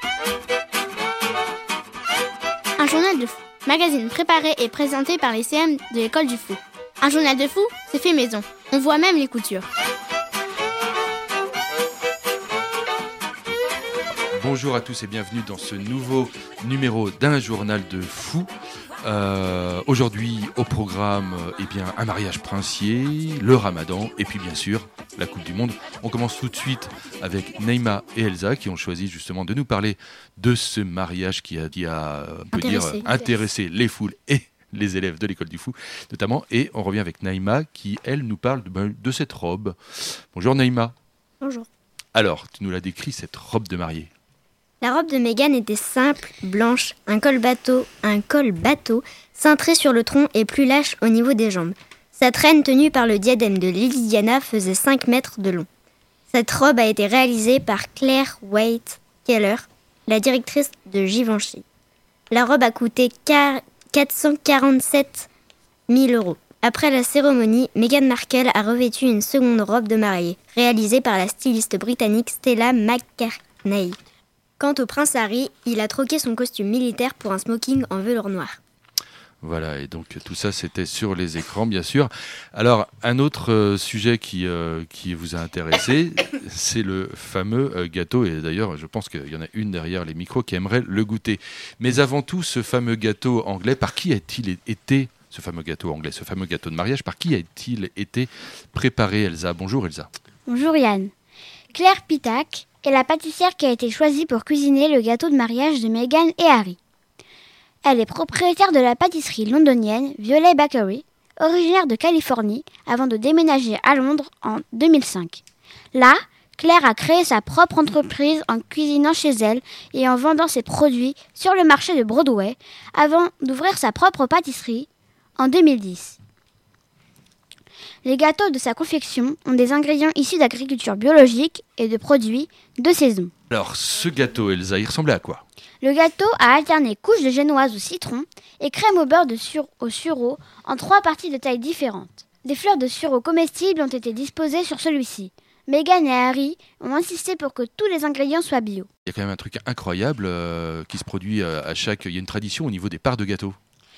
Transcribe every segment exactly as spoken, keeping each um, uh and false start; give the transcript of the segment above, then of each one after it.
Un journal de fou, magazine préparé et présenté par les C M de l'école du fou. Un journal de fou, c'est fait maison. On voit même les coutures. Bonjour à tous et bienvenue dans ce nouveau numéro d'un journal de fou. Euh, aujourd'hui au programme, eh bien, un mariage princier, le ramadan et puis bien sûr la Coupe du Monde. On commence tout de suite avec Naïma et Elsa qui ont choisi justement de nous parler de ce mariage qui a, qui a on peut dire, intéressé les foules et les élèves de l'école du fou notamment. Et on revient avec Naïma qui, elle, nous parle de, ben, de cette robe. Bonjour Naïma. Bonjour. Alors, tu nous l'as décrit, cette robe de mariée. La robe de Meghan était simple, blanche, un col bateau, un col bateau, cintré sur le tronc et plus lâche au niveau des jambes. Sa traîne tenue par le diadème de Lady Diana faisait cinq mètres de long. Cette robe a été réalisée par Claire Waite Keller, la directrice de Givenchy. La robe a coûté quatre cent quarante-sept mille euros. Après la cérémonie, Meghan Markle a revêtu une seconde robe de mariée, réalisée par la styliste britannique Stella McCartney. Quant au prince Harry, il a troqué son costume militaire pour un smoking en velours noir. Voilà, et donc tout ça c'était sur les écrans bien sûr. Alors un autre euh, sujet qui, euh, qui vous a intéressé, c'est le fameux euh, gâteau, et d'ailleurs je pense qu'il y en a une derrière les micros qui aimerait le goûter. Mais avant tout, ce fameux gâteau anglais, par qui a-t-il été, ce fameux gâteau anglais, ce fameux gâteau de mariage, par qui a-t-il été préparé, Elsa? Bonjour Elsa. Bonjour Yann. Claire Pitac est la pâtissière qui a été choisie pour cuisiner le gâteau de mariage de Meghan et Harry. Elle est propriétaire de la pâtisserie londonienne Violet Bakery, originaire de Californie, avant de déménager à Londres en deux mille cinq. Là, Claire a créé sa propre entreprise en cuisinant chez elle et en vendant ses produits sur le marché de Broadway, avant d'ouvrir sa propre pâtisserie en deux mille dix. Les gâteaux de sa confection ont des ingrédients issus d'agriculture biologique et de produits de saison. Alors, ce gâteau, Elsa, il ressemblait à quoi? Le gâteau a alterné couches de génoise au citron et crème au beurre de sur- au sureau en trois parties de taille différentes. Des fleurs de sureau comestibles ont été disposées sur celui-ci. Meghan et Harry ont insisté pour que tous les ingrédients soient bio. Il y a quand même un truc incroyable euh, qui se produit euh, à chaque... Il y a une tradition au niveau des parts de gâteaux.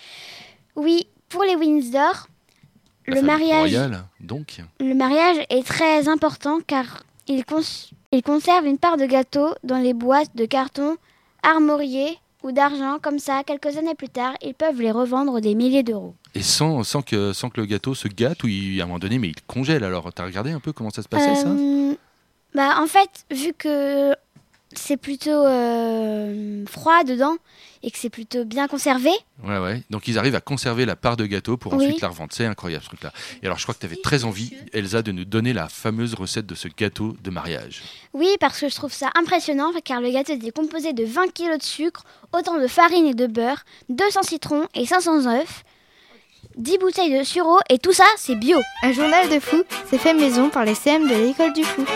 Oui, pour les Windsor, La le mariage, royale, donc. le mariage est très important car il, cons- il conserve une part de gâteau dans les boîtes de carton armoriées ou d'argent. Comme ça, quelques années plus tard, ils peuvent les revendre des milliers d'euros. Et sans, sans, que, sans que le gâteau se gâte, ou il, à un moment donné, mais il congèle. Alors, t'as regardé un peu comment ça se passait, ça Euh, bah, en fait, vu que c'est plutôt euh, froid dedans et que c'est plutôt bien conservé. Ouais, ouais. Donc, ils arrivent à conserver la part de gâteau pour Oui. ensuite la revendre. C'est incroyable, ce truc-là. Et alors, je crois que tu avais très envie, Elsa, de nous donner la fameuse recette de ce gâteau de mariage. Oui, parce que je trouve ça impressionnant, car le gâteau est composé de vingt kilos de sucre, autant de farine et de beurre, deux cents citrons et cinq cents œufs, dix bouteilles de sureau, et tout ça, c'est bio. Un journal de fou, c'est fait maison par les C M de l'école du fou.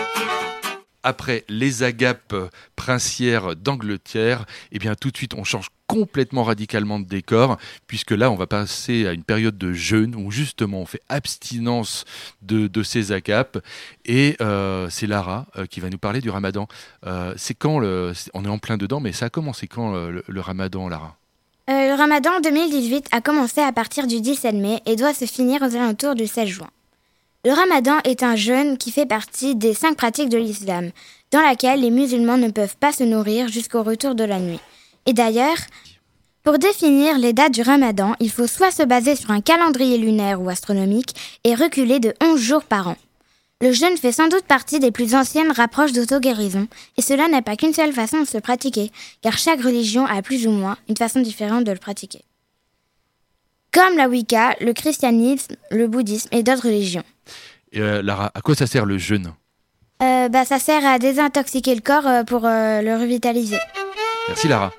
Après les agapes princières d'Angleterre, eh bien tout de suite on change complètement radicalement de décor, puisque là on va passer à une période de jeûne où justement on fait abstinence de, de ces agapes, et euh, c'est Lara euh, qui va nous parler du ramadan. Euh, c'est quand le, c'est- on est en plein dedans, mais ça a commencé quand euh, le, le ramadan, Lara? Euh, le ramadan deux mille dix-huit a commencé à partir du dix-sept mai et doit se finir aux alentours du seize juin. Le ramadan est un jeûne qui fait partie des cinq pratiques de l'islam, dans laquelle les musulmans ne peuvent pas se nourrir jusqu'au retour de la nuit. Et d'ailleurs, pour définir les dates du ramadan, il faut soit se baser sur un calendrier lunaire ou astronomique et reculer de onze jours par an. Le jeûne fait sans doute partie des plus anciennes rapproches d'auto-guérison, et cela n'a pas qu'une seule façon de se pratiquer, car chaque religion a plus ou moins une façon différente de le pratiquer. Comme la Wicca, le christianisme, le bouddhisme et d'autres religions. Et euh, Lara, à quoi ça sert le jeûne? Euh, bah, ça sert à désintoxiquer le corps euh, pour euh, le revitaliser. Merci Lara.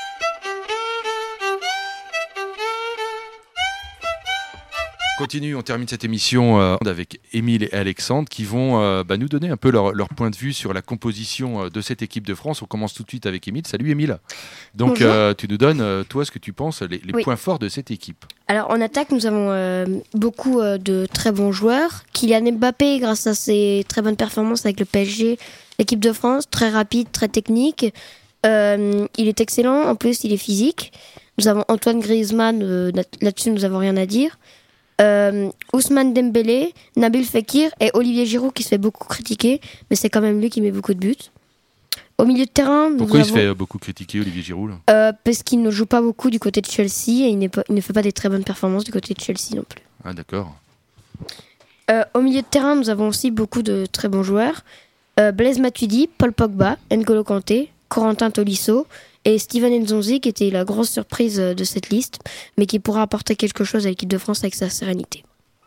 Continue, on termine cette émission euh, avec Émile et Alexandre qui vont euh, bah, nous donner un peu leur, leur point de vue sur la composition euh, de cette équipe de France. On commence tout de suite avec Émile. Salut Émile. Donc euh, tu nous donnes, euh, toi, ce que tu penses, les, les Oui. points forts de cette équipe. Alors en attaque, nous avons euh, beaucoup euh, de très bons joueurs. Kylian Mbappé, grâce à ses très bonnes performances avec le P S G, l'équipe de France, très rapide, très technique. Euh, il est excellent, en plus il est physique. Nous avons Antoine Griezmann, euh, là-dessus nous n'avons rien à dire. Euh, Ousmane Dembélé, Nabil Fekir et Olivier Giroud qui se fait beaucoup critiquer, mais c'est quand même lui qui met beaucoup de buts. Au milieu de terrain, pourquoi nous il avons, se fait beaucoup critiquer, Olivier Giroud là euh, Parce qu'il ne joue pas beaucoup du côté de Chelsea et il, n'est pas, il ne fait pas des très bonnes performances du côté de Chelsea non plus. Ah d'accord. Euh, au milieu de terrain, nous avons aussi beaucoup de très bons joueurs. Euh, Blaise Matuidi, Paul Pogba, N'Golo Kanté, Corentin Tolisso et Steven Nzonzi qui était la grosse surprise de cette liste, mais qui pourra apporter quelque chose à l'équipe de France avec sa sérénité.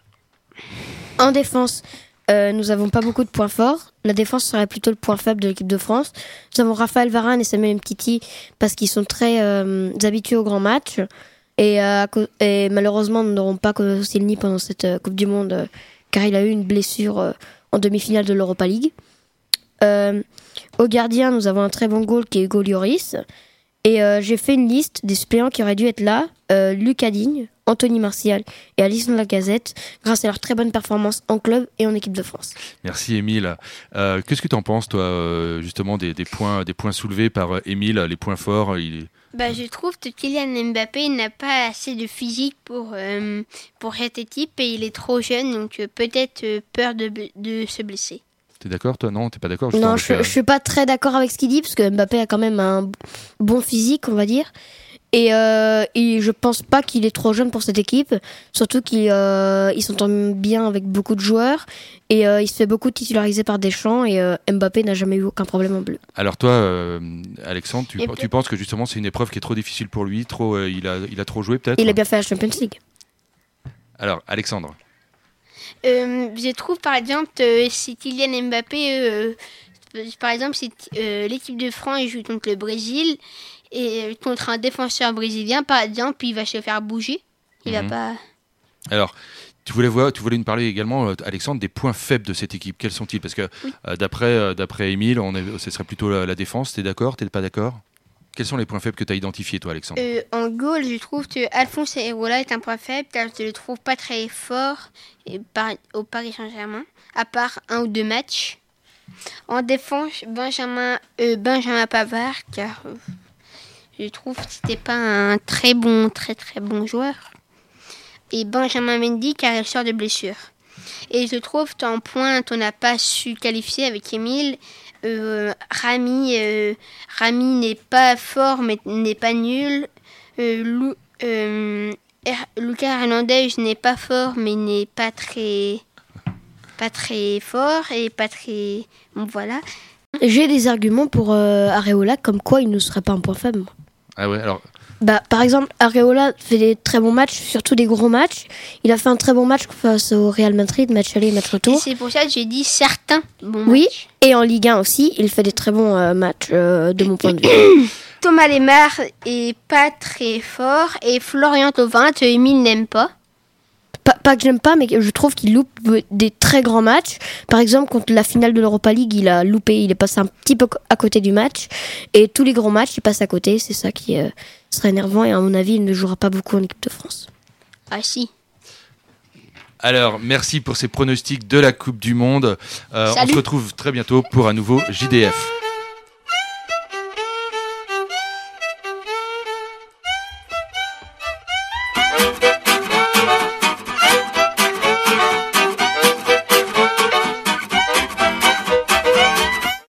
En défense, euh, nous n'avons pas beaucoup de points forts. La défense serait plutôt le point faible de l'équipe de France. Nous avons Raphaël Varane et Samuel Umtiti parce qu'ils sont très euh, habitués aux grands matchs. Et, euh, et malheureusement, nous n'aurons pas Koscielny pendant cette euh, Coupe du Monde euh, car il a eu une blessure euh, en demi-finale de l'Europa League. Euh, au gardien, nous avons un très bon goal qui est Hugo Lloris. Et euh, j'ai fait une liste des suppléants qui auraient dû être là. Euh, Lucas Digne, Anthony Martial et Alisson Lacazette, grâce à leur très bonne performance en club et en équipe de France. Merci Émile. Euh, qu'est-ce que tu en penses, toi, euh, justement, des, des, points, des points soulevés par euh, Émile, les points forts il... Bah, je trouve que Kylian Mbappé n'a pas assez de physique pour, euh, pour cette équipe et il est trop jeune, donc euh, peut-être euh, peur de, de se blesser. T'es d'accord, toi? Non, t'es pas d'accord? Non, je, je suis pas très d'accord avec ce qu'il dit, parce que Mbappé a quand même un bon physique, on va dire. Et, euh, et je pense pas qu'il est trop jeune pour cette équipe, surtout qu'il euh, il s'entend bien avec beaucoup de joueurs, et euh, il se fait beaucoup titulariser par Deschamps, et euh, Mbappé n'a jamais eu aucun problème en bleu. Alors toi, euh, Alexandre, tu, tu penses que justement c'est une épreuve qui est trop difficile pour lui, trop, euh, il, a, il a trop joué peut-être? Il a bien fait la Champions League. Alors, Alexandre. Euh, je trouve par exemple euh, si Kylian Mbappé, euh, par exemple si euh, l'équipe de France joue contre le Brésil et contre un défenseur brésilien par exemple, il va se faire bouger. Il mm-hmm. va pas. Alors, tu voulais voir, tu voulais nous parler également, Alexandre, des points faibles de cette équipe. Quels sont-ils? Parce que oui. euh, d'après euh, d'après Émile, on est, ce serait plutôt la, la défense. T'es d'accord? T'es pas d'accord? Quels sont les points faibles que tu as identifiés, toi, Alexandre? euh, En goal, je trouve que Alphonse Areola est un point faible, car je le trouve pas très fort et par, au Paris Saint-Germain, à part un ou deux matchs. En défense, Benjamin, euh, Benjamin Pavard, car euh, je trouve que c'était pas un très bon, très très bon joueur. Et Benjamin Mendy, car il sort de blessure. Et je trouve qu'en pointe, on n'a pas su qualifier avec Émile. Euh, Rami, euh, Rami n'est pas fort mais n'est pas nul. Euh, Lou, euh, er, Lucas Hernandez n'est pas fort mais n'est pas très, pas très fort et pas très. Bon, voilà. J'ai des arguments pour euh, Areola comme quoi il ne serait pas un point faible. Ah ouais, alors. Bah, par exemple, Areola fait des très bons matchs, surtout des gros matchs. Il a fait un très bon match face au Real Madrid, match aller et match retour. Et c'est pour ça que j'ai dit certains bons oui, matchs. Oui, et en Ligue un aussi, il fait des très bons euh, matchs euh, de mon point de vue. Thomas Lemar est pas très fort et Florian Thauvin, Émile n'aime pas. Pas, pas que j'aime pas, mais je trouve qu'il loupe des très grands matchs. Par exemple, contre la finale de l'Europa League, il a loupé, il est passé un petit peu à côté du match. Et tous les grands matchs, il passe à côté. C'est ça qui euh, serait énervant. Et à mon avis, il ne jouera pas beaucoup en équipe de France. Ah si. Alors, merci pour ces pronostics de la Coupe du Monde. Euh, on se retrouve très bientôt pour un nouveau J D F.